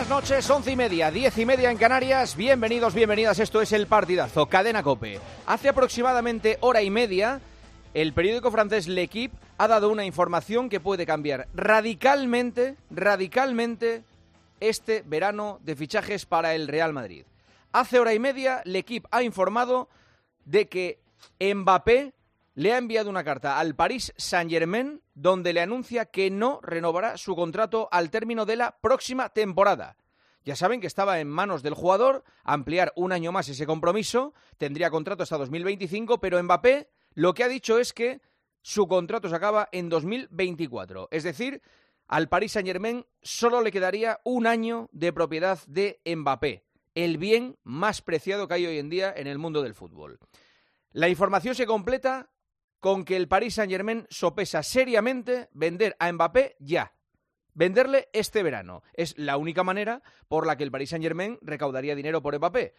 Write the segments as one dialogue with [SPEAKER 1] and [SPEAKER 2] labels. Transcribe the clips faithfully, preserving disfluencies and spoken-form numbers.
[SPEAKER 1] buenas noches, once y media, diez y media en Canarias. Bienvenidos, bienvenidas, esto es El Partidazo, Cadena COPE. Hace aproximadamente hora y media, el periódico francés L'Equipe ha dado una información que puede cambiar radicalmente, radicalmente, este verano de fichajes para el Real Madrid. Hace hora y media, L'Equipe ha informado de que Mbappé le ha enviado una carta al Paris Saint-Germain donde le anuncia que no renovará su contrato al término de la próxima temporada. Ya saben que estaba en manos del jugador ampliar un año más ese compromiso, tendría contrato hasta dos mil veinticinco, pero Mbappé lo que ha dicho es que su contrato se acaba en dos mil veinticuatro. Es decir, al Paris Saint-Germain solo le quedaría un año de propiedad de Mbappé, el bien más preciado que hay hoy en día en el mundo del fútbol. La información se completa con que el Paris Saint-Germain sopesa seriamente vender a Mbappé ya. Venderle este verano. Es la única manera por la que el Paris Saint-Germain recaudaría dinero por Mbappé.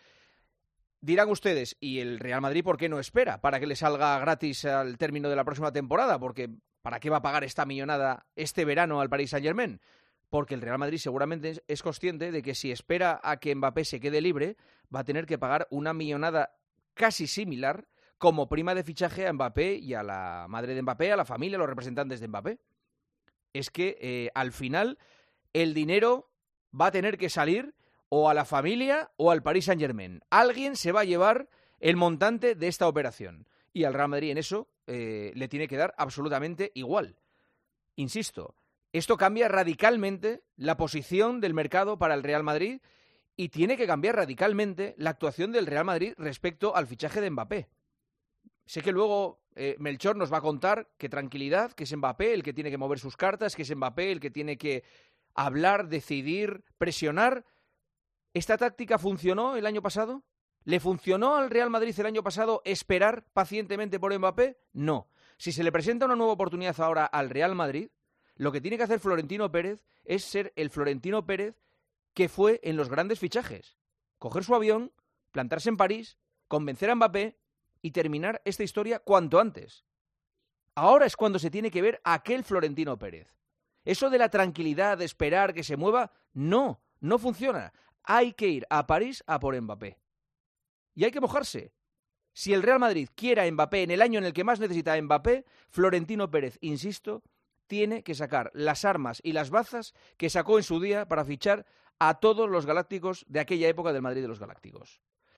[SPEAKER 1] Dirán ustedes, ¿y el Real Madrid por qué no espera para que le salga gratis al término de la próxima temporada? Porque ¿para qué va a pagar esta millonada este verano al Paris Saint-Germain? Porque el Real Madrid seguramente es consciente de que si espera a que Mbappé se quede libre, va a tener que pagar una millonada casi similar como prima de fichaje a Mbappé y a la madre de Mbappé, a la familia, a los representantes de Mbappé. Es que eh, al final el dinero va a tener que salir o a la familia o al Paris Saint-Germain. Alguien se va a llevar el montante de esta operación. Y al Real Madrid en eso eh, le tiene que dar absolutamente igual. Insisto, esto cambia radicalmente la posición del mercado para el Real Madrid y tiene que cambiar radicalmente la actuación del Real Madrid respecto al fichaje de Mbappé. Sé que luego eh, Melchor nos va a contar que tranquilidad, que es Mbappé el que tiene que mover sus cartas, que es Mbappé el que tiene que hablar, decidir, presionar. ¿Esta táctica funcionó el año pasado? ¿Le funcionó al Real Madrid el año pasado esperar pacientemente por Mbappé? No. Si se le presenta una nueva oportunidad ahora al Real Madrid, lo que tiene que hacer Florentino Pérez es ser el Florentino Pérez que fue en los grandes fichajes. Coger su avión, plantarse en París, convencer a Mbappé y terminar esta historia cuanto antes. Ahora es cuando se tiene que ver a aquel Florentino Pérez. Eso de la tranquilidad, de esperar que se mueva, no, no funciona. Hay que ir a París a por Mbappé. Y hay que mojarse. Si el Real Madrid quiere a Mbappé en el año en el que más necesita a Mbappé, Florentino Pérez, insisto, tiene que sacar las armas y las bazas que sacó en su día para fichar a todos los galácticos de aquella época del Madrid de los Galácticos.